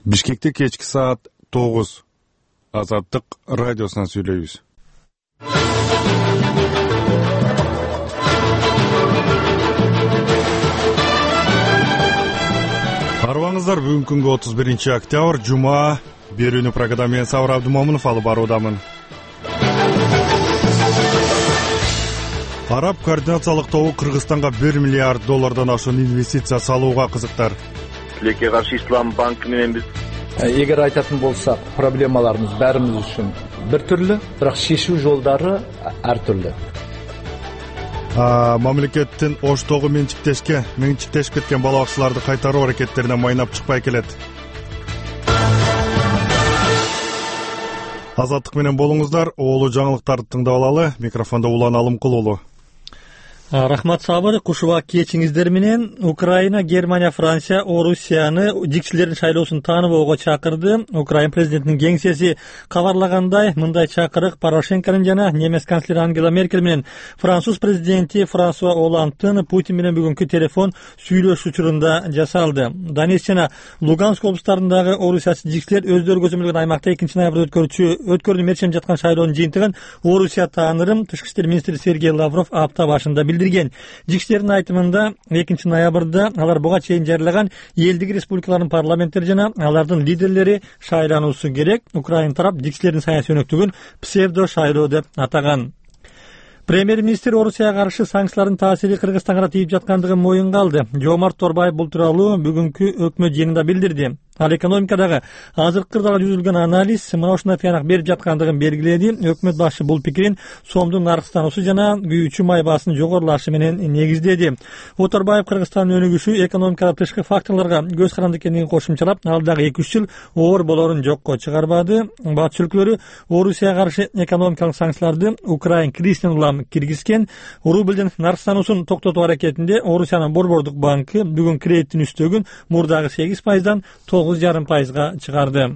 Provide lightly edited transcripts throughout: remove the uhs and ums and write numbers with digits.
Бишкекте кечки саат 9. Азаттык радиосунан сүйлөйбүз. Арбаңыздар, бүгүнкү күнгө 31 октябрь, жума. Берүүнү программа менен Сабыр Абдымомунов алып баруудамын. Араб координациялык тобу Кыргызстанга $1 миллиард ашуун инвестиция салууга кызыктар. Тилекке каршы Ислам банкы менен биз эгер айтатын болсак, проблемаларыбыз баарыбыз үчүн бир түрлүү, бирок шешүү жолдору ар түрлүү. Мамлекеттин Оштогу менчиктешип кеткен бала бакчаларды кайтаруу аракеттерине майнап чыкпай келет. Азаттык менен болуңуздар, оолу жаңылыктарды тыңдап алалы. Микрофондо Улан Алымкулуулу. Рахмат Сабыр, кушубак кечиңиздер менен. Украина, Германия, Франция, Орусияны жикчилердин шайлоосун тааныбоого чакырды. Украина президентинин кеңсеси кабарлагандай, мындай чакырык Порошенконун жана немец канцлери Ангела Меркель менен француз президенти Франсуа Олландтын Путин менен бүгүнкү телефон сүйлөшүү учурунда жасалды. Донецк жана Луганск облустарындагы орусиячы жикчилер өздөрү көзөмөлгөн аймакта 2-ноябрда өткөрүүнү мерчим жаткан шайлоонун жыйынтыгын Орусия таанырым Тышкы иштер министри Сергей Лавров апта башында билдирген. Жикчилердин айтымында 2-ноябрда алар буга чейин жарыялаган элдик республикалардын парламенттери жана алардын лидерлери шайлануусу керек. Украина тарап жикчилердин саясий өнөктүгүн псевдо шайлоо деп атаган. Премьер-министр Орусияга каршы санкциялардын таасири Кыргызстанга тийип жаткандыгын моюнга алды. Жомарт Торбаев бул тууралуу бүгүнкү өкмөт жыйынында билдирди. Ал экономикадагы азыркы кырдаалга жүзүлгөн анализ мына ушундай тыянак берип жаткандыгын белгиледи. Өкмөт башы бул пикирин сомдун наркстануусу жана күйүүчү май баасынын жогорулашы менен негиздеди. Оторбаев Кыргызстандын өнүгүшү экономикада тышкы факторлорго көз каранды экенин кошумчалап, ал дагы 2-3 жыл оор болорун жокко чыгарбады. Батыш өлкөлөрү Орусияга каршы экономикалык санкцияларды Украина кризисинен улам киргизген. Рубльдин наркстануусун токтотуу аракетинде Орусиянын Борбордук банкы бүгүн кредиттин үстөгүн мурдагы 8%дан 9,5%га чыгарды.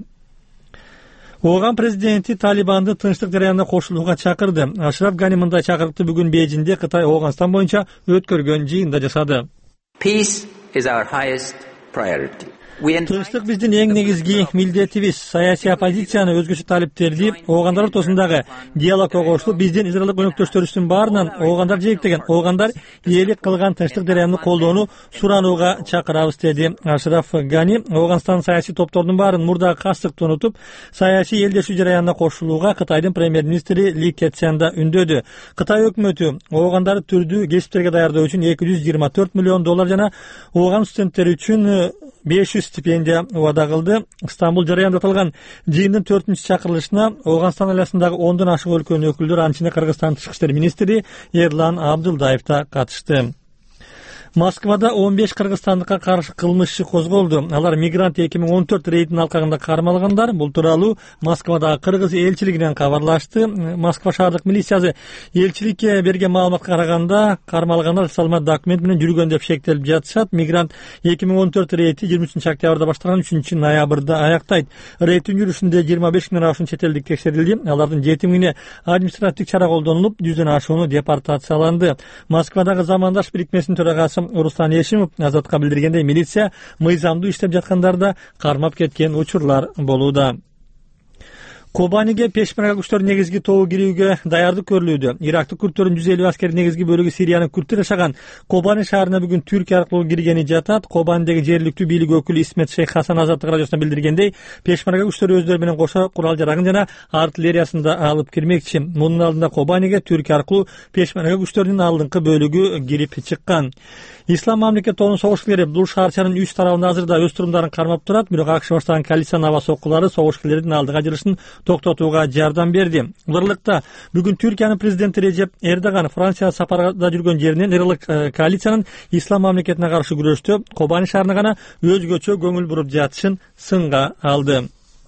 Ооган президенти Талибанды тынчтык жараянына кошулууга чакырды. Ашраф Гани мындай чакырыкты бүгүн Бейжиңде Кытай Ооганстан боюнча өткөргөн жыйында жасады. Peace is our highest priority. Тынчтык биздин эң негизги милдетибиз. Саясий оппозицияны өзгөчө талиптерди оогандар ортосундагы диалогго кошулуп, биздин израилдик өнөктөштөрүбүздүн баарынан оогандар жээктеген, оогандар ээлик кылган тынчтык жараянды колдоону суранууга чакырабыз, деди Ашраф Гани. Ооганстан саясий топтордун баарын мурдагы кастыкты унутуп, саясий элдешүү жараянына кошулууга Кытайдын премьер-министри Ли Кэцян да үндөдү. Кытай өкмөтү оогандарды түрдүү кесиптерге даярдоо үчүн $224 миллион жана ооган студенттери үчүн 500 стипендия убада кылды. Стамбул жараянда аталган жыйындын 4-чү чакырылышына Ооганстан айласындагы 10дон ашык өлкөнүн өкүлдөрү, анча Кыргызстан Тышкы иштер министри Эрлан Абдылдаев да катышты. Москвада 15 кыргызстандыкка каршы кылмыш иши козголду. Алар мигрант 2014 рейдинин алкагында кармалгандар. Бул тууралуу Москвадагы кыргыз элчилигинен кабарлашты. Москва шаардык милициясы элчиликке берген маалыматка караганда, кармалгандар салмат документ менен жүргөн деп шектелип жатышат. Мигрант 2014 рейди 23 октябрда башталган, 3 ноябрда аяктайт. Рейдтин жүрүшүндө 25 миңден ашуун чет элдик текшерилди. Алардын 7 миңине административдик чара колдонулуп, 100дөн ашууну депортацияланды. Москвадагы замандаш бирикмесинин төрагасы Руслан Ешимов Азатка билдиргендей, милиция мыйзамдуу иштеп жаткандарда кармап кеткен учурлар болууда. Кобаниге пешмерга күчтөр негизги тобу кирүүгө даярдык көрүлүүдө. Ирактык күрттөрдүн 150 аскери негизги бөлүгү Сириянын күрттөр жашаган Кобани шаарына бүгүн Түркия аркылуу киргени жатат. Кобанидеги жергиликтүү бийлик өкүлү Исмет Шейх Хасан Азаттык радиосуна билдиргендей, пешмерга күчтөр өздөрү менен кошо курал жарагын жана артиллериясын да алып кирмекчи. Мунун алдында Кобаниге Түркия аркылуу пешмерга күчтөрүнүн алдыңкы бөлүгү кирип чыккан. Ислам мамлекетинин согушкерлери бул шаарчанын 3 тарабында азырда өз турумдарын кармап турат. Бирок АКШ баштаган коалициянын аба соккулары согушкерлердин алдыга жылышын токтотууга жардам берди. Ырылыкта бүгүн Түркиянын президенти Режеп Эрдоган Франция сапарда жүргөн жеринен ырылык коалициянын ислам мамлекетине каршы күрөштө Кобани шаарына гана өзгөчө көңүл буруп жатышын сынга алды.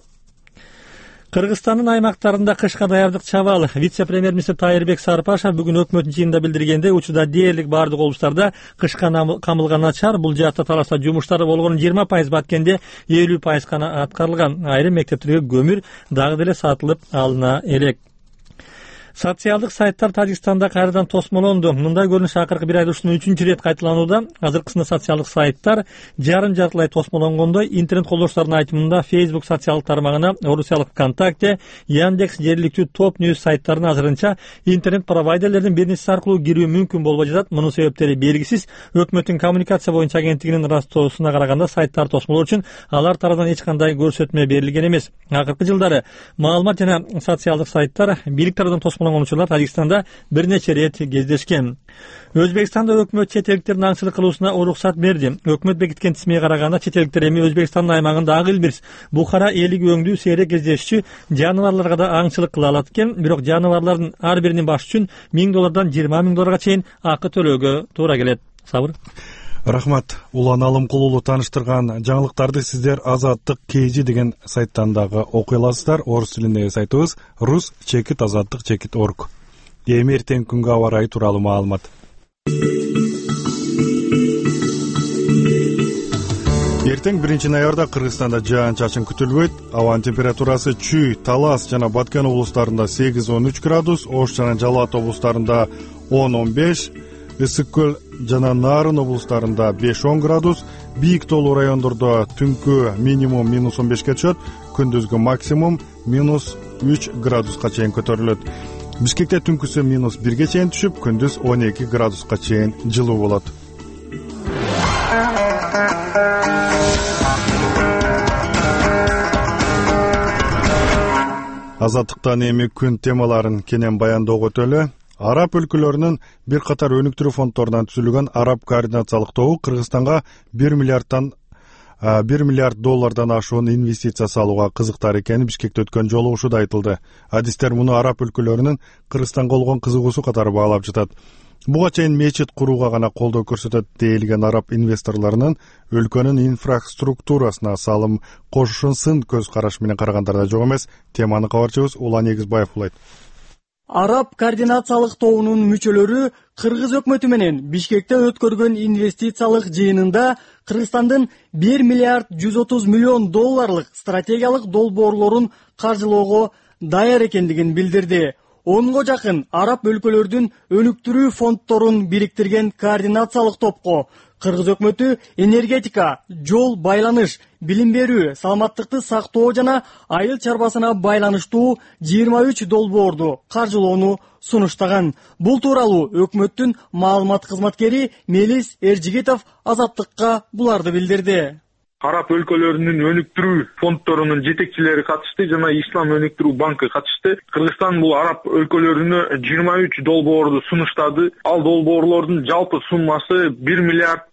Кыргызстандын аймактарында кышка даярдык чабал. Вице-премьер-министр Тайырбек Сарпашев бүгүн өкмөттүн жыйынында билдиргендей, учурда дээрлик бардык облустарда кышка камылга начар. Бул жаатта талашта жумуштары болгонун 20% баткенде 50% гана аткарылган. Айрым мектептерге көмүр дагы деле сатылып алына элек. Социалдык сайттар Тажикстанда кайрадан тосмолонду. Мындай көрүнүш акыркы бир айда ушуну 3-чү ирет кайталанууда. Азыркысында социалдык сайттар жарым-жартылай тосмолонгондой, интернет колдонуучулардын айтымында Facebook социалдык тармагына, Орусиялык ВКонтакте, Яндекс жергиликтүү топ ньюс сайттарына азырынча интернет провайдерлердин бир нечеси аркылуу кирүү мүмкүн болбой жатат. Мунун себептери белгисиз. Өкмөттүн коммуникация боюнча агенттигинин ырастоосуна караганда сайттар тосмолоо үчүн алар тарабынан эч кандай көрсөтмө берилген эмес. Акыркы жылдары маалымат жана социалдык сайттар бийлик тарабынан тосмолонгон учурлар Тажикстанда бир нече ирет кездешкен. Өзбекстанда өкмөт чет элдиктердин аңчылык кылуусуна уруксат берди. Өкмөт бекиткен тизмеге караганда чет элдиктер эми Өзбекстандын аймагында ак илбирс, бухара элиги өңдүү сейрек кездешчү жаныбарларга да аңчылык кыла алат экен. Бирок жаныбарлардын ар биринин башы үчүн $1000 $20 000 чейин акы төлөөгө туура келет. Сабыр. Рахмат. Улан Алымкулуулу тааныштырган жаңылыктарды сиздер Азаттык KG деген сайттан дагы окуй аласыздар. Орус тилиндеги сайтыбыз rus-azattik.org. Эми эртең күнгө аба ырайы тууралуу маалымат. Эртең 1-ноябрда Кыргызстанда жаан-чачын күтүлбөйт. Абанын температурасы Чүй, Талас жана Баткен облустарында 8-13 градус, Ош жана Жалат облустарында 10-15, Ысык көл жана Нарын облустарында 5-10 градус, бийик тоолуу райондордо түнкү минимум -15 түшөт, күндүзгү максимум -3 градуска чейин көтөрүлөт. Бишкекте түнкүсү -1 чейин түшүп, күндүз 12 градуска чейин жылуу болот. Азаттыктан эми күн темаларын кенен баяндоого өтөлү. Араб өлкөлөрүнүн бир катар өнүктүрүү фонддорунан түзүлгөн Араб координациялык тобу Кыргызстанга $1 миллиард ашуун инвестиция салууга кызыктар экени Бишкекте өткөн жолугушууда айтылды. Адистер муну Араб өлкөлөрүнүн Кыргызстанга болгон кызыгуусу катары баалап жатат. Буга чейин мечит курууга гана колдоо көрсөтөт deyilген араб инвесторлорунун өлкөнүн инфраструктурасына салым кошушун сын көз караш менен карагандарда жок эмес. Теманы кабарчыбыз Улан Эгизбаев улайт. Араб координациялык тобунун мүчөлөрү Кыргыз өкмөтү менен Бишкекте өткөргөн инвестициялык жыйынында Кыргызстандын $1 миллиард $130 миллион стратегиялык долбоорлорун каржылоого даяр экендигин билдирди. 10го жакын араб өлкөлөрдүн өнүктүрүү фонддорун бириктирген координациялык топко Кыргыз өкмөтү энергетика, жол байланыш, билим берүү, саламаттыкты сактоо жана айыл чарбасына байланыштуу 23 долбоорду каржылоону сунуштаган. Бул тууралуу өкмөттүн маалымат кызматкери Мелис Эржигитов Азаттыкка буларды билдирди. Араб өлкөлөрүнүн өнүктүрүү фонддорунун жетекчилери катышты жана Ислам өнүктүрүү банкы катышты. Кыргызстан бул араб өлкөлөрүнө 23 долбоорду сунуштады. Ал долбоорлордун жалпы суммасы $1 миллиард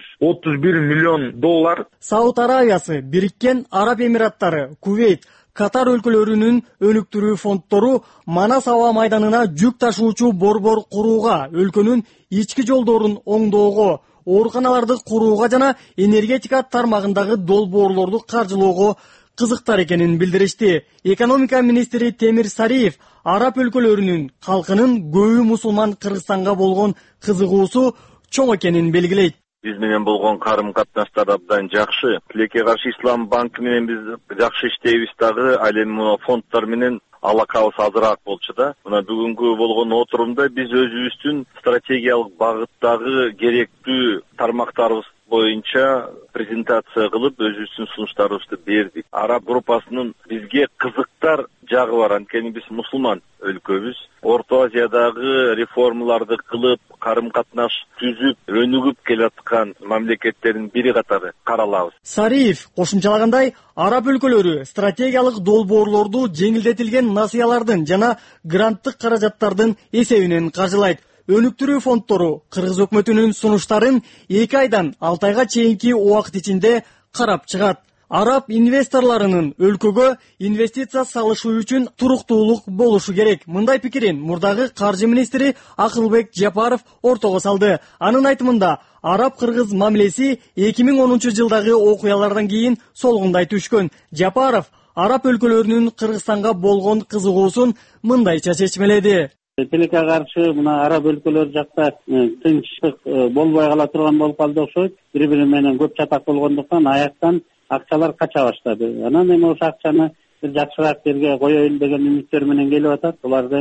$131 миллион. Сауд Аравиясы, Бириккен Араб Эмираттары, Кувейт, Катар өлкөлөрүнүн өнүктүрүү фонддору Манас аба майданына жүк ташуучу борбор курууга, өлкөнүн ички жолдорун оңдоого, ооруканаларды курууга жана энергетика тармагындагы долбоорлорду каржылоого кызыктар экенин билдиришти. Экономика министри Темир Сариев араб өлкөлөрүнүн калкынын көбү мусулман Кыргызстанга болгон кызыгуусу чоң экенин белгилейт. Биз менен болгон карым-катнаштар абдан жакшы. Тилекке каршы Ислам банкы менен биз жакшы иштейбиз дагы, ал эми фонддор менен алакабыз азыраак болчу да. Мына бүгүнкү болгон отурумда биз өзүбүздүн стратегиялык багыттагы керектүү тармактарыбыз боюнча презентация кылып, өзүбүздүн сунуштарыбызды бердик. Араб группасынын бизге кызыктар жагы бар, анткени биз мусулман өлкөбүз. Орто Азиядагы реформаларды кылып, карым-катнаш түзүп, өнүгүп келаткан мамлекеттердин бири катары каралабыз. Сариев кошумчалагандай, араб өлкөлөрү стратегиялык долбоорлорду жеңилдетилген насыялардын жана гранттык каражаттардын эсебинен каржылайт. Өнүктүрүү фонддору Кыргыз өкмөтүнүн сунуштарын 2 айдан 6 айга чейинки убакыт ичинде карап чыгат. Араб инвесторлорунун өлкөгө инвестиция салышы үчүн туруктуулук болушу керек. Мындай пикирин мурдагы каржы министри Акылбек Жапаров ортого салды. Анын айтымында, араб-кыргыз мамилеси 2010 жылдагы окуялардан кийин солгундай түшкөн. Жапаров араб өлкөлөрүнүн Кыргызстанга болгон кызыгуусун мындайча чечмеледи. Тилекке каршы мына араб өлкөлөр жакта тынчтык болбой кала турган болуп калды окшойт. Бири-бири менен көп чатак болгондуктан аяктан акчалар кача баштады. Анан эми ошол акчаны бир жакшыраак жерге коёюн деген үмүттөр менен келип атат. Буларды эми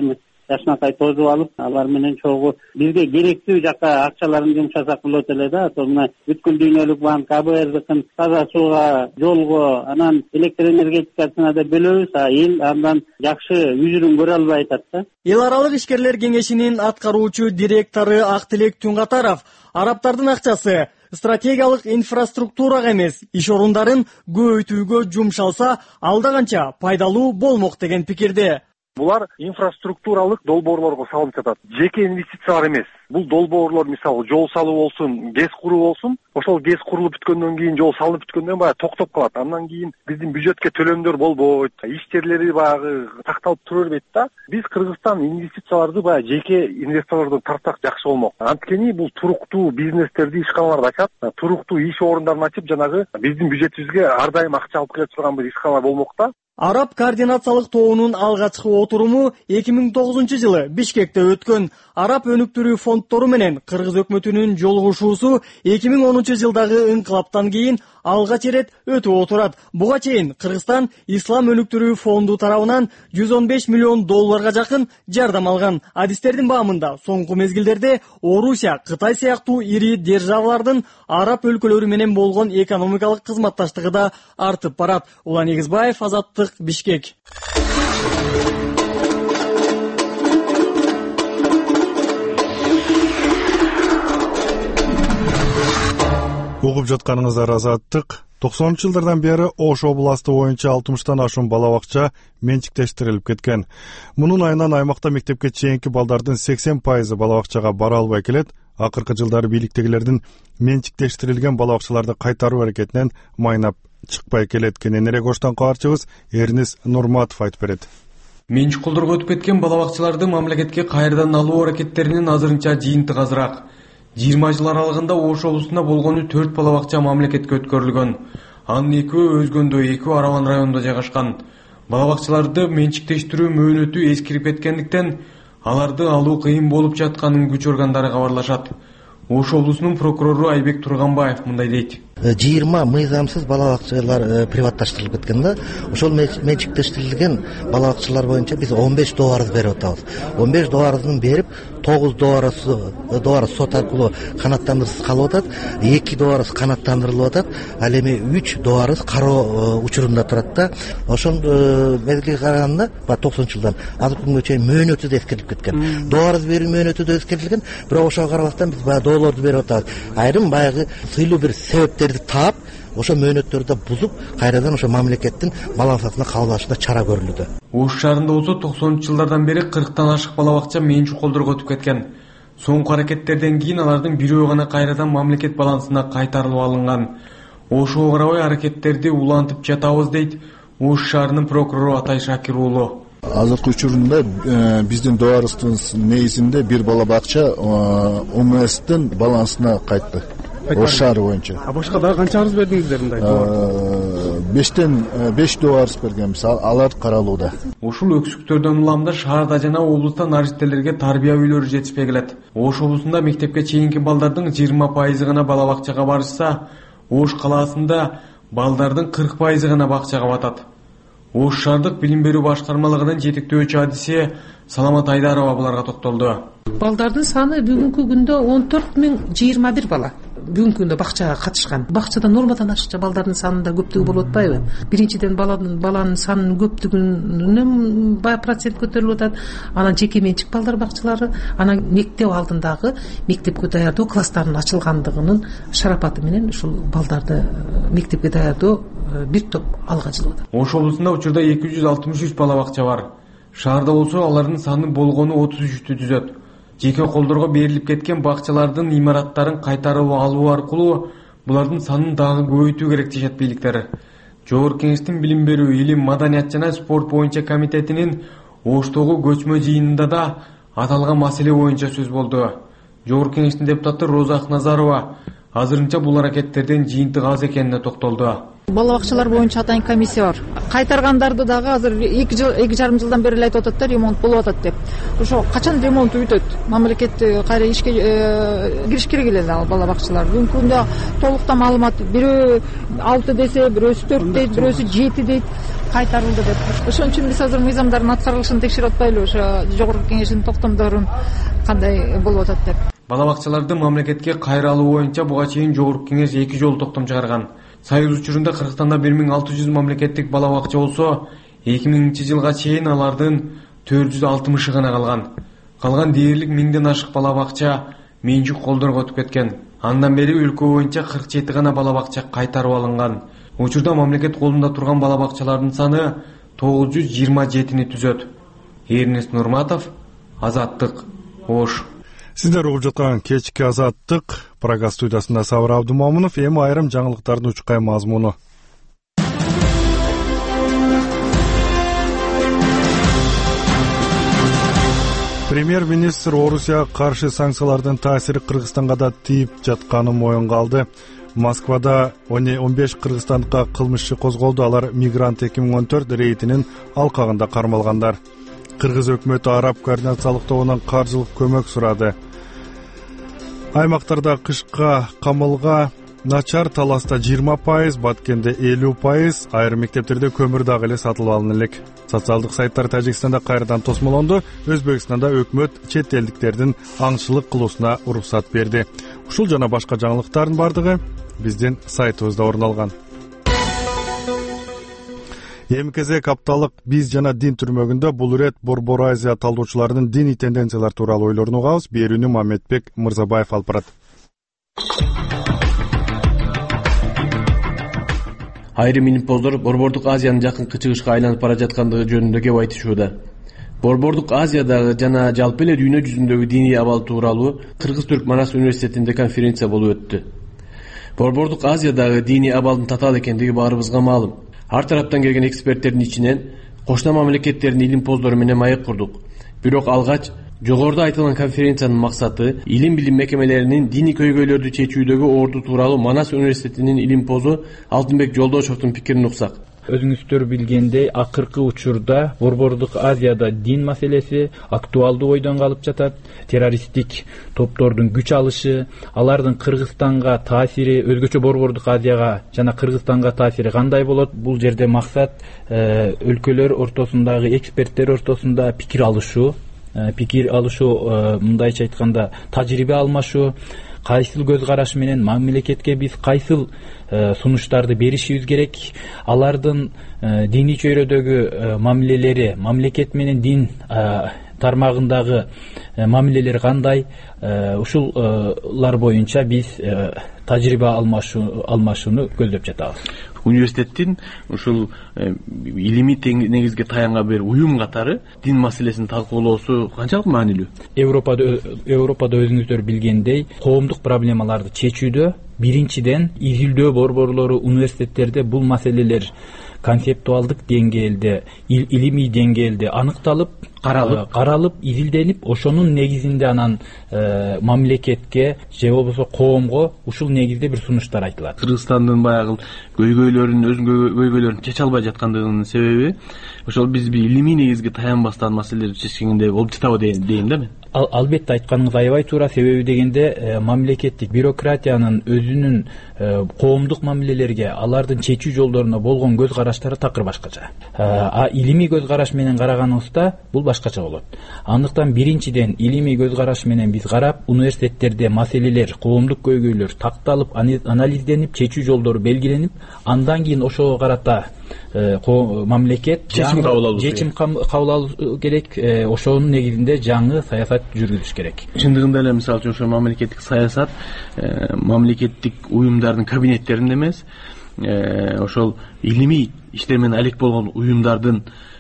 жакшынакай тосуп алып, алар менен чогуу бизге керектүү жакка акчаларын жумшасак болот эле да. Мына бүткүл дүйнөлүк банк, АБРдыкын таза сууга, жолго, анан электр энергетикасына да бөлөбүз, эл андан жакшы үзүрүн көрө албай атат да. Эл аралык ишкерлер кеңешинин аткаруучу директору Актилек Түнгатаров арабтардын акчасы стратегиялык инфраструктурага эмес, иш орундарын көбөйтүүгө жумшалса, алда канча пайдалуу болмок деген пикирде. Булар инфраструктуралык долбоорлорго салынып жатат. Жеке инвестициялар эмес. Бул долбоорлор мисалы жол салуу болсун, ГЭС куруу болсун. Ошол ГЭС курулуп бүткөндөн кийин, жол салынып бүткөндөн баягы токтоп калат. Андан кийин биздин бюджетке төлөмдөр болбойт. Иш жерлери баягы такталып тура бербейт да. Биз Кыргызстан инвестицияларды баягы жеке инвесторлордон тартсак жакшы болмок. Анткени бул туруктуу бизнестерди, ишканаларды ачат, туруктуу иш орундарын ачып, жанагы биздин бюджетибизге ар дайым акча алып келе турган бир ишканалар болмок да. Араб координациялык тобунун алгачкы отуруму 2009-жылы Бишкекте өткөн. Араб өнүктүрүү фонддору менен Кыргыз өкмөтүнүн жолугушуусу 2010-жылдагы инкылаптан кийин алгач ирет өтүп отурат. Буга чейин Кыргызстан Ислам өнүктүрүү фонду тарабынан $115 миллион жакын жардам алган. Адистердин баамында соңку мезгилдерде Орусия, Кытай сыяктуу ири державалардын араб өлкөлөрү менен болгон экономикалык кызматташтыгы да артып барат. Улан Эгизбаев, Азаттык, Бишкек. Угуп жатканыңыздар Азаттык. 90-жылдардан бери Ош областы боюнча 60-тан ашуун бала бакча менчиктештирилип кеткен. Мунун айынан аймакта мектепке чейинки балдардын 80% бала бакчага бара албай келет. Акыркы жылдары бийликтегилердин менчиктештирилген бала бакчаларды кайтаруу аракетинен майнап чыкпай келет. Кененирээк Оштон кабарчыбыз Эрнис Нурматов айтып берет. Менчик колдорго өтүп кеткен бала бакчаларды мамлекетке кайрадан алуу аракеттеринин азырынча жыйынтыгы азыраак. 20 жыл аралыгында Ош облусунда болгону 4 бала бакча мамлекетке өткөрүлгөн. Анын экөө Өзгөндө, экөө Араван районунда жайгашкан. Бала бакчаларды менчиктештирүү мөөнөтү эскирип кеткендиктен аларды алуу кыйын болуп жатканын күч органдары кабарлашат. Ош облусунун прокурору Айбек Турганбаев мындай дейт. 20 мыйзамсыз бала бакчалар приватташтырылып кеткен да. Ошол менчиктештирилген бала бакчалар боюнча биз 15 доорубуз берип атабыз. 15 доорубузун берип, 9 доору сот аркылуу канаттандырышсыз калып атат, 2 доорубуз канаттандырылып атат, ал эми 3 доорубуз кароо учурунда турат да. Ошол мезгилге караганда 90-жылдан азыркы күнгө чейин мөөнөтү да эскерилип кеткен. Доорубуз берүү мөөнөтү да эскерилген, бирок ошого карабастан биз баягы доолорду берип атабыз. Айрым баягы сыйлуу бир себептерди таап, ошо мөөнөттөрдү бузуп, кайрадан ошо мамлекеттин балансасына кабыл алышына чара көрүлүүдө. Ош шаарында болсо 90-жылдардан бери 40тан ашык бала бакча менчик колдорго өтүп кеткен. Соңку аракеттерден кийин алардын бирөө гана кайрадан мамлекет балансына кайтарылып алынган. Ошого карабай аракеттерди улантып жатабыз дейт Ош шаарынын прокурору Атай Шакир уулу. Азыркы учурунда биздин доорубуздун негизинде бир бала бакча ОМСдин балансына кайтты. Ош шаары боюнча. Башка дагы канча арыз бердиңиздер мындай? 5 доорубуз бергенбиз, алар каралууда. Ушул өксүктөрдөн уламда шаарда жана облуста наристелерге тарбия үйлөрү жетишпей келет. Ош облусунда мектепке чейинки балдардын 20% гана бала бакчага барышса, Ош калаасында балдардын 40% гана бакчага батат. Ош шаардык билим берүү башкармалыгынын жетектөөчү адиси Саламат Айдарова буларга токтолду. Балдардын саны бүгүнкү күндө 14.021 бала. Бүгүнкү күндө бакчага катышкан. Бакчада нормадан ашыкча балдардын санында көптүгү болуп атпайбы? Биринчиден баланын санынын көптүгүнүн бай процент көтөрүлүп атат. Анан жеке менчик балдар бакчалары, анан мектеп алдындагы мектепке даярдоо класстарынын ачылгандыгынын шарапаты менен ушул балдарды мектепке даярдоо бир топ алга жылып атат. Ош облусунда учурда 263 бала бакча бар. Шаарда болсо алардын саны болгону 33-тү түзөт. Жеке колдорго берилип кеткен бакчалардын имараттарын кайтарып алуу аркылуу булардын санын дагы көбөйтүү керек дешет бийликтер. Жогорку Кеңештин билим берүү, илим, маданият жана спорт боюнча комитетинин Оштогу көчмө жыйынында да аталган маселе боюнча сөз болду. Жогорку Кеңештин депутаты Роза Акназарова азырынча бул аракеттердин жыйынтыгы аз экенине токтолду. Бала бакчалар боюнча атайын комиссия бар. Кайтаргандарды дагы азыр 2,5 жылдан бери эле айтып атат да, ремонт болуп атат деп. Ошо качан ремонт бүтөт? Мамлекет кайра ишке кириш керек эле ал бала бакчалар. Бүгүнкү күндө толуктуу маалымат, бирөө 6 десе, бирөөсү 4 дейт, бирөөсү 7 дейт кайтарылды деп. Ошон үчүн биз азыр мыйзамдардын аткарылышын текшерип атпайлы, ошо жогорку кеңештин токтомдорун кандай болуп атат деп. Бала бакчаларды мамлекетке кайра алуу боюнча буга чейин жогорку кеңеш 2 жолу токтом чыгарган. Союз учурунда Кыргызстанда 1600 мамлекеттик бала бакча болсо, 2000-жылга чейин алардын 460 гана калган. Калган дээрлик 1000ден ашык бала бакча менчик колдорго өтүп кеткен. Андан бери өлкө боюнча 47 гана бала бакча кайтарып алынган. Учурда мамлекет колунда турган бала бакчалардын саны 927-ни түзөт. Эрнест Нурматов, Азаттык, Ош. Сиздер угуп жаткан кечки Азаттык Прага студиясында Сабыр Абдумомунов. Эми айрым жаңылыктардын учкай мазмуну. Премьер-министр Орусияга каршы санкциялардын таасири Кыргызстанга да тийип жатканын моюнга алды. Москвада 15 кыргызстандыкка кылмыш иши козголду. Алар Мигрант 2014 рейдинин алкагында кармалгандар. Кыргыз өкмөтү Араб координациялык тобунан каржылык көмөк сурады. Аймактарда кышка камылга начар таласта 20%, Баткенде 50%, айрым мектептерде көмүр дагы эле сатылып алына элек. Социалдык сайттар Тажикстанда кайрадан тосмолонду. Өзбекстанда өкмөт чет элдиктердин аңчылык кылуусуна уруксат берди. Ушул жана башка жаңылыктардын бардыгы биздин сайтыбызда орун алган. МКЗ апталык биз жана дин түрмөгүндө бул ирет Борбор Азия талдоочуларынын диний тенденциялар тууралуу ойлорун угабыз. Берүүнү Мамедбек Мырзабаев алып барат. Айрым илимпоздор Борбордук Азиянын жакынкы чыгышка айланып бара жаткандыгы жөнүндө кеп айтышууда. Борбордук Азиядагы жана жалпы эле дүйнө жүзүндөгү диний абал тууралуу Кыргыз-Түрк Манас университетинде конференция болуп өттү. Борбордук Азиядагы диний абалдын татаал экендиги баарыбызга маалым. Ар тараптан келген эксперттердин ичинен кошуна мамлекеттердин илимпоздору менен маек курдук. Бирок алгач жогоруда айтылган конференциянын максаты илим билим мекемелеринин диний көйгөйлөрдү чечүүдөгү орду тууралуу Манас университетинин илимпозу Алтынбек Жолдошовдун пикирин уксак. Өзүңүздөр билгендей, акыркы учурда Борбордук Азияда дин маселеси актуалдуу ойдон калып жатат. Террористтик топтордун күч алышы, алардын Кыргызстанга таасири, өзгөчө Борбордук Азияга жана Кыргызстанга таасири кандай болот? Бул жерде максат өлкөлөр ортосундагы, эксперттер ортосунда пикир алышуу, мындайча айтканда тажрыйба алмашуу. Кайсыл көз караш менен мамлекетке биз кайсыл сунуштарды беришибиз керек, алардын диний чөйрөдөгү мамилелери, мамлекет менен дин тармагындагы мамилелер кандай, ушулар боюнча биз тажрыйба алмашууну көздөп жатабыз. Университеттин ушул илимий негизге таянган бир уюм катары дин маселесин талкуулоосу канчалык маанилүү? Европада өзүңүздөр билгендей, коомдук проблемаларды чечүүдө биринчиден изилдөө борборлору, университеттерде бул маселелер концептуалдык деңгээлде, илимий деңгээлде аныкталып, каралып, изилденип, ошонун негизинде анан мамлекетке же болбосо коомго ушул негизде бир сунуштар айтылат. Кыргызстандын баягы өзүнүн көйгөйлөрүн чече албай жаткандыгынын себеби ошол биз илимий негизге таянбастан маселелерди чечкенде болуп жатабы дейм да мен. Албетте айтканыңыз аябай туура. Себеби дегенде мамлекеттик бюрократиянын өзүнүн коомдук мамилелерге, алардын чечүү жолдоруна болгон көз караштары такыр башкача. Илимий көз караш менен караганыбызда бул башкача болот. Андыктан биринчиден илимий көз караш менен биз карап, университеттерде маселелер, коомдук көйгөйлөр такталып, анализденип, чечүү жолдору белгиленип, андан кийин ошого карата мамлекет чечим кабыл алуу керек. Ошонун негизинде жаңы саясат жүргүзүш керек. Чындыгында эле мисалы үчүн ошо мамлекеттик саясат мамлекеттик уюмдардын кабинеттеринде эмес, ошол илимий иштер менен алек болгон уюмдардын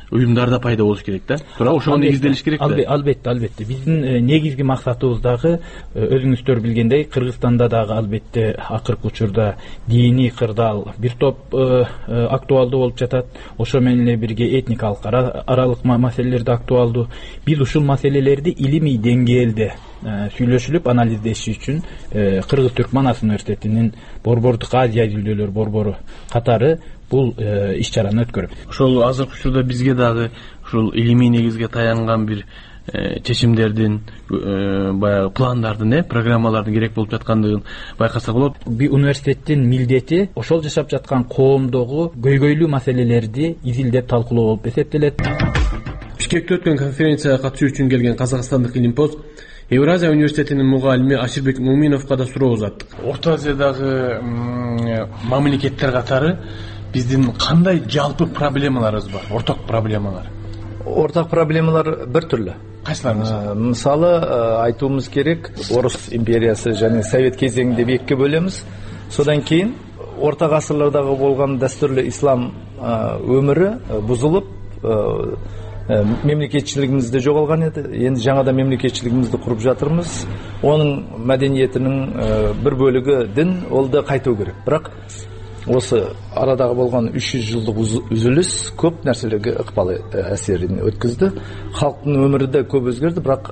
уюмдар да пайда болуш керек да. Туура ошого негизделиш керек да. Албетте. Биздин негизги максатыбыз дагы өзүңүздөр билгендей Кыргызстанда дагы албетте акыркы учурда диний кырдаал бир топ актуалдуу болуп жатат. Ошо менен эле бирге этникалык аралык маселелер да актуалдуу. Биз ушул маселелерди илимий деңгээлде сүйлөшүлүп анализдеши үчүн Кыргыз-Түрк Манас университетинин Борбордук Азия изилдөөлөр борбору катары бул иш-чараны өткөрөт. Ошол азыркы учурда бизге дагы ушул илимий негизге таянган бир чечимдердин, баягы пландардын, программалардын керек болуп жаткандыгын байкасак болот. Университеттин милдети ошол жашап жаткан коомдогу көйгөйлүү маселелерди изилдеп талкуулоо болуп эсептелет. Бишкекте өткөн конференцияга катышуу үчүн келген казакстандык илимпоз Евразия университетинин мугалими Аширбек Муминовго да суроо узаттык. Орто Азиядагы мамлекеттер катары биздин кандай жалпы проблемаларыбыз бар? Орток проблемалар. Ортак проблемалар бир түрлүү. Кайсылар? Мисалы айтуумуз керек, Орус империясы жана Совет кезеңинде экиге бөлөмүз. Содан кийин орта гасырлардагы болгон дастурлуу ислам өмүрү бузулуп, мемлекетчилигибизде жоголган эди. Энди жаңадан мемлекетчилигибизди куруп жатырмыз. Онун мәдениетинин бир бөлүгү дин, ол да кайтуу керек. Бирок осы арадагы болгон 300 жылдык үзүлүш көп нерселерге ыкпал әсерин өткөздү. Халктын өмүрү да көп өзгөрдү, бирок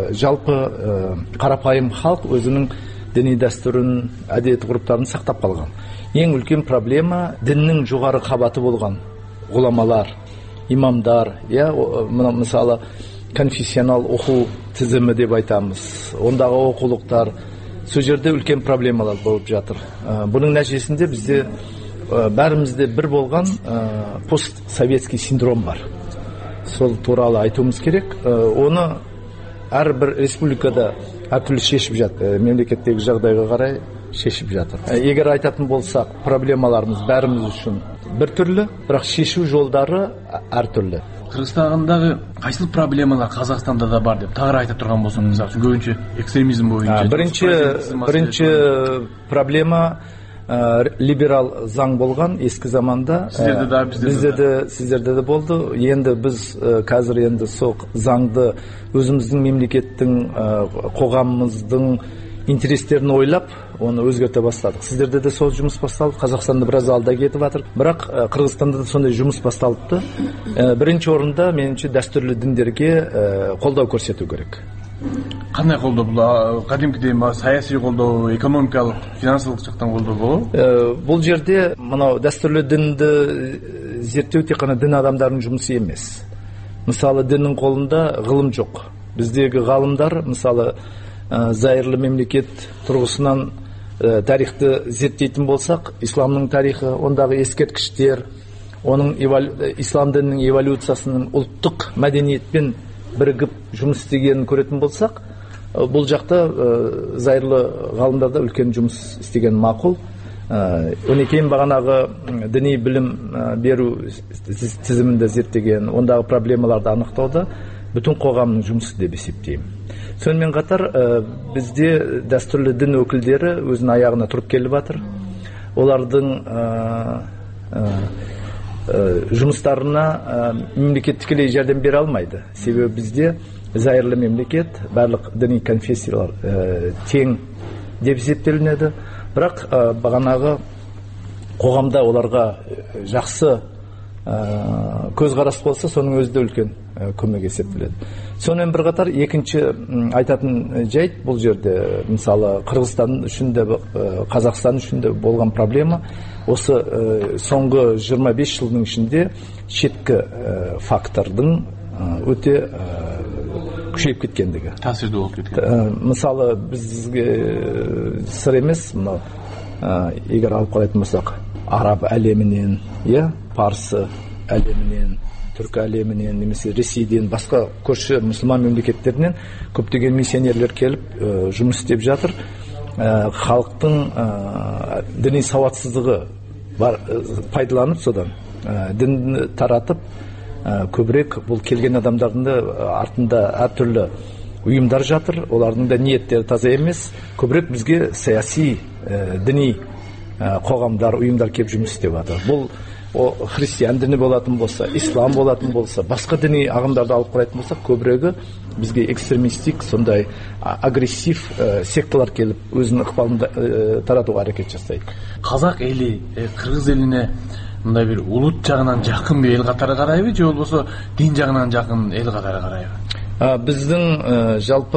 жалпы карапайым халк өзүнүн диний дастурун, адет ғұрыптарын сақтап калган. Эң үлкен проблема диннин жогору кабаты болгон уламалар, имамдар, мисалы конфессионал окуу тизими деп айтамыз. Ондагы окуулуктар, сол жерде үлкен проблемалар болуп жатыр. Бунун нәтижесинде бизде бәрімізде бір болгон постсоветский синдром бар. Сол тууралуу айтуумуз керек. Оны ар бир республикада ар түрлүү шешип жатыр. Мемлекеттеги жагдайга карай шешип жатыр. Эгер айтатын болсак, проблемаларыбыз бәріміз үчүн бир түрлүү, бирок шешүү жолдары ар түрлүү. Кыргызстандагы кайсыл проблемалар Казакстанда да бар деп тагыраак айта турган болсоң, мисалы үчүн көбүнчө экстремизм боюнча. Биринчи проблема либерал заң болгон эски заманда. Сиздерде да, бизде да, сиздерде да болду. Энди биз азыр энди сол заңды өзүбүздүн мемлекеттин, коомубуздун интерестерин ойлап, оны өзгөртө баштадык. Сиздерде да сол жумуш башталды. Казакстанда бир аз алда кетип атыр. Бирок Кыргызстанда да сондай жумуш башталыпты. Биринчи орунда менимче дастурлуу диндерге колдоо көрсөтүү керек. Кандай колдоо? Бул кадимкидей саясий колдоо, экономикалык, финансылык жактан колдоо болобу? Бул жерде мына дастурлуу динди зерттөө тек гана дин адамдарынын жумусу эмес. Мисалы диндин колунда гылым жок. Биздеги галымдар, мисалы зайырлы мемлекет тургусунан тарихты зерттейтин болсак, исламдын тарихы, ондагы эскерткичтер, онун ислам дининин эволюциясынын улуттук мәдениетпен биригип жумуш истегенин көрөтүн болсак, бул жакта зайырлы галымдарда үлкен жумуш истеген макул. Өнекейин баганагы диний билим берүү тизиминде зерттеген, ондагы проблемаларды аныктоодо бүтүн коомдун жумушу деп эсептейм. Сонымен катар бизде дастурлуу дин өкүлдөрү өзүнүн аягына туруп келип атыр. Олардын жумуштарына мемлекет тикелей жардам бере алмайды. Себеби бизде зайырлы мемлекет, барлык диний конфессиялар тең деп эсептелинет. Бирок баганагы коомдо оларга жакшы көз караш болса, сонун өзү да үлкен көмөк эсептелет. Сонун бир катар экинчи айтатын жайт бул жерде, мисалы Кыргызстан үчүн да, Казакстан үчүн да болгон проблема осы соңғы 25 жылдың ішінде шеткі фактордың өте күшейіп кеткендігі. Таасирдүү болуп кеткен. Мысалы бизге сыр эмес, мына эгер алып карайтын болсак, араб әлемінен, парсы әлемінен, түрк әлемінен, немесе Ресейден, басқа көрші мұсылман мемлекеттерінен көптөгөн миссионерлер келіп жұмыс істеп жатыр. Халықтың діни сауатсыздығы пайдаланып, содан дінді таратып, көбірек бұл келген адамдардың да артында әртүрлі ұйымдар жатыр. Олардың да ниеттері таза емес. Көбірек бізге саяси, діни қоғамдар, ұйымдар кеп жұмыс істеп жатыр. Бұл христиан дини болатын болса, ислам болатын болса, басқа діни ағымдарды алып қарайтын болсақ, көбірегі бізге экстремистик, сондай агрессив секталар келіп өзінің ықпалын таратуға әрекет жасайды. Қазақ елі қырғыз еліне мындай бир улут жагынан жакын бир эл катары карайбы, же болбосо дин жагынан жакын эл катары карайбы? Биздин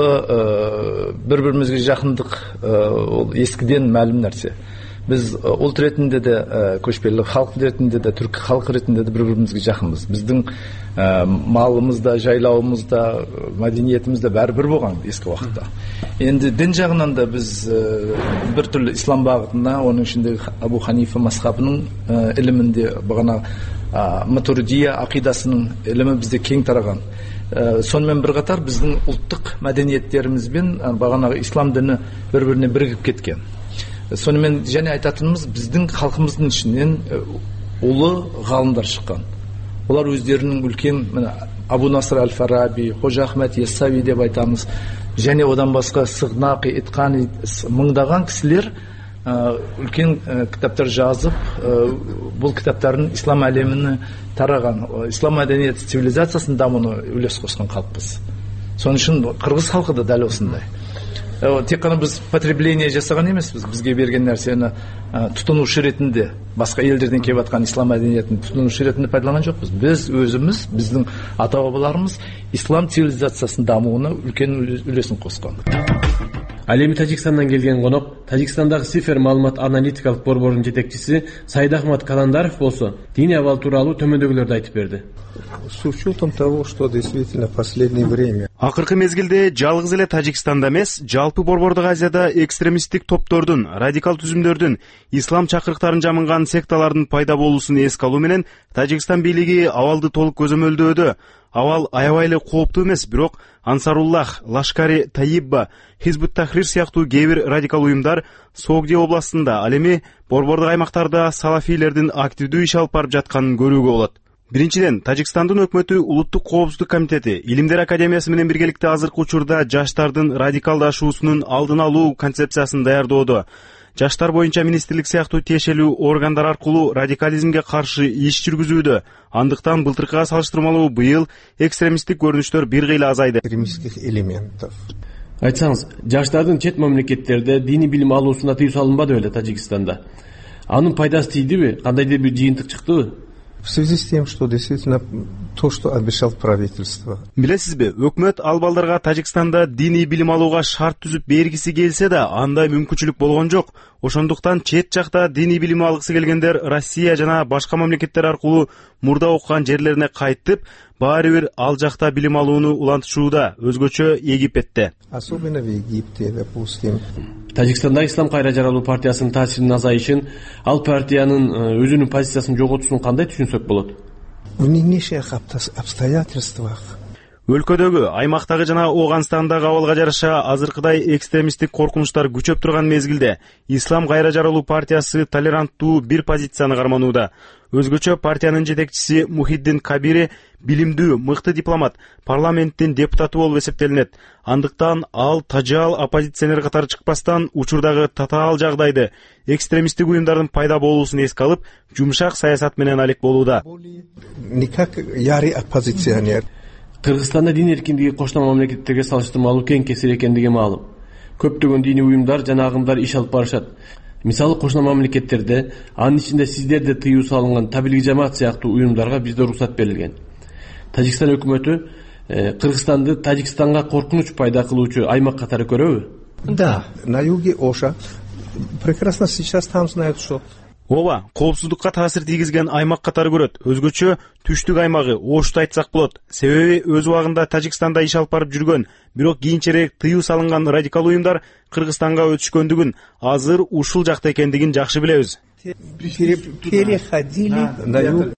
жалпы бири-биримизге жакындык ол эскиден маалым нерсе. Biz ұлт ретінде де, көшпелі халық ретінде де, түркі халық ретінде де бір-бірімізге жақынбыз. Біздің малымызда, жайлауымызда, мәдениетімізде бәрі-бір болған ескі уақытта. Енді дін жағынан да біз бір түрлі ислам бағытына, оның ішінде Абу Ханифа мазхабының ілімінде бағана матуридия ақидасының ілімі бізде кең тараған. Сонымен бір қатар біздің ұлттық мәдениеттерімізбен бағанағы ислам діні бір-біріне бірігіп кеткен. Сонымен және айтатынымыз, біздің халқымыздың ішінен ұлы ғалымдар шыққан. Олар өздерінің үлкен Абу Наср Әл-Фараби, Қожа Ахмет Яссауи деп айтамыз, және одан басқа Сығнақи, Итқани, мыңдаған кісілер үлкен кітаптар жазып, бұл кітаптарын ислам әлеміне тараған, ислам мәдениет цивилизациясының дамуына үлес қосқан халықпыз. Соның үшін қырғыз халқы да дәл осындай. Тек қана біз потребление жасаған емеспіз, бізге берген нәрсені тұтынушы ретінде, басқа елдерден келіп жатқан ислам мәдениетін тұтынушы ретінде пайдаланған жоқпыз. Біз өзіміз, біздің ата-бабаларымыз ислам цивилизациясының дамуына үлкен үлесін қосқан. Ал эми Тажикстандан келген конок, Тажикстандагы Сифер маалымат аналитикалык борборунун жетекчиси Саид Ахмад Каландаров болсо, диний абал тууралуу төмөндөгүлөрдү айтып берди. С учетом того, что действительно в последнее время акыркы мезгилде жалгыз эле Тажикстанда эмес, жалпы Борбордук Азияда экстремисттик топтордун, радикал түзүмдөрдүн, ислам чакырыктарын жамынган секталардын пайда болуусун эске алуу менен Тажикстан бийлиги абалды толук көзөмөлдөөдө. Абал аябай эле кооптуу эмес, бирок Ансаруллах, Лашкари Таибба, Хизбут Тахрир сыяктуу кээ бир радикал уюмдар Согди областында, ал эми борбордук аймактарда салафийлердин активдүү иш алып барып жатканын көрүүгө болот. Биринчиден, Тажикстандын өкмөтү Улуттук коопсуздук комитети Илимдер академиясы менен биргеликте азыркы учурда жаштардын радикалдашуусунун алдын алуу концепциясын даярдоодо. Жаштар боюнча министрлик сыяктуу тиешелүү органдар аркылуу радикализмге каршы иш жүргүзүүдө. Андыктан былтыркыга салыштырмалуу быйыл экстремисттик көрүнүштөр бир кыйла азайды. Экстремистских элементов. Айтсаңыз, жаштардын чет мамлекеттерде диний билим алуусуна тыюу салынбады беле Тажикстанда. Анын пайдасы тийдиби? Кандайдыр бир жыйынтык чыктыбы? В связи с тем, что действительно то, что обещал правительство. Билесизби, өкмөт ал балдарга Тажикстанда диний билим алууга шарт түзүп бергиси келсе да, андай мүмкүнчүлүк болгон жок. Ошондуктан чет жакта диний билим алгысы келгендер Россия жана башка мамлекеттер аркылуу мурда окуган жерлерине кайтып, баары бир ал жакта билим алууну улантышууда, өзгөчө Египетте. Особенно в Египте, допустим. Тажикстанда Ислам кайра жаралуу партиясынын таасиринин азайышын, ал партиянын өзүнүн позициясын жоготуусун кандай түшүнсөк болот? В нынешних обстоятельствах өлкөдөгү, аймактагы жана Ооганстандагы абалга жараша азыркыдай экстремисттик коркунучтар күчөп турган мезгилде Ислам кайра жаралуу партиясы толеранттуу бир позицияны карманууда. Өзгөчө партиянын жетекчиси Мухиддин Кабири билимдүү, мыкты дипломат, парламенттин депутаты болуп эсептелинет. Андыктан ал тажал оппозиционер катары чыкпастан учурдагы татаал жагдайды, экстремисттик уюмдардын пайда болуусун эске алып, жумшак саясат менен алек болууда. Никак ярый оппозиционер. Кыргызстанда дин эркиндиги кошуна мамлекеттерге салыштырмалуу кең кесир экендиги маалым. Көптөгөн диний уюмдар жана агымдар иш алып барышат. Мисалы кошуна мамлекеттерде, анын ичинде сиздерде тыюу салынган Таблиги жамаат сыяктуу уюмдарга бизде уруксат берилген. Тажикстан өкмөтү Кыргызстанды Тажикстанга коркунуч пайда кылуучу аймак катары көрөбү? Да, на юге Оша. Прекрасно сейчас там знают, что Ооба, коопсуздукка таасир тийгизген аймак катары көрөт. Өзгөчө түштүк аймагы Ошту айтсак болот. Себеби өз убагында Тажикстанда иш алып барып жүргөн, бирок кийинчерээк тыюу салынган радикал уюмдар Кыргызстанга өтүшкөндүгүн, азыр ушул жакта экендигин жакшы билебиз. Переходили на юг.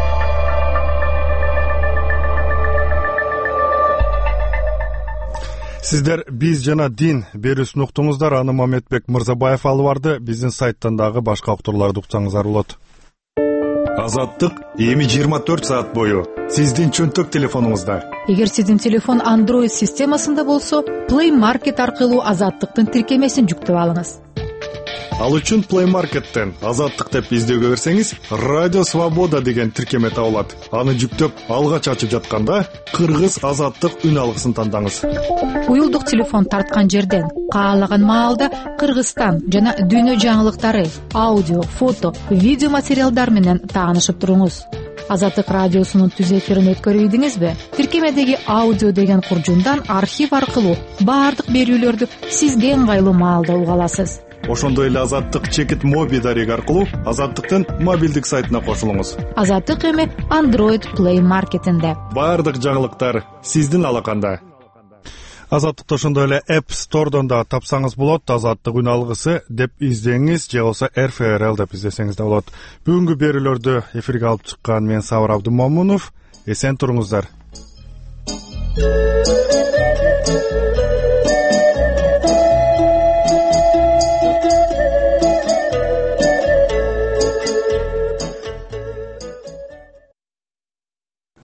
Сиздер биз жана дин берүүсүн уктуңуздар. Аны Мамедбек Мырзабаев алып барды. Биздин сайттан дагы башка уктурларды уксаңыздар болот. Азаттык эми 24 саат бою сиздин чөнтөк телефонуңузда. Эгер сиздин телефон Android системасында болсо, Play Market аркылуу Азаттыктын тиркемесин жүктөп алыңыз. Ал үчүн Play Market'тен Азаттык деп издөөгө берсеңиз, Радио Свобода деген тиркеме табылат. Аны жүктөп, алгач ачып жатканда Кыргыз Азаттык үн алгысын тандаңыз. Уюлдук телефон тарткан жерден каалаган маалда Кыргызстан жана дүйнө жаңылыктары, аудио, фото, видео материалдар менен таанышып туруңуз. Азаттык радиосунун түз эфирин өткөрүйдүңүзбү? Тиркемедеги аудио деген куржундан архив аркылуу баардык берүүлөрдү сизге ыңгайлуу маалда уга аласыз. Ошондой эле Азаттык чекит моби дареги аркылуу Азаттыктын мобилдик сайтына кошулуңуз. Азаттык эми Android Play Market'инде. Баардык жаңылыктар сиздин алаканда. Азаттыкты ошондой эле App Store'дон да тапсаңыз болот. Азаттык үн алгысы деп издеңиз же болсо RFRL деп издесеңиз да болот. Бүгүнкү берүүлөрдү эфирге алып чыккан мен Сабыр Абдымомунов. Эсен туруңуздар.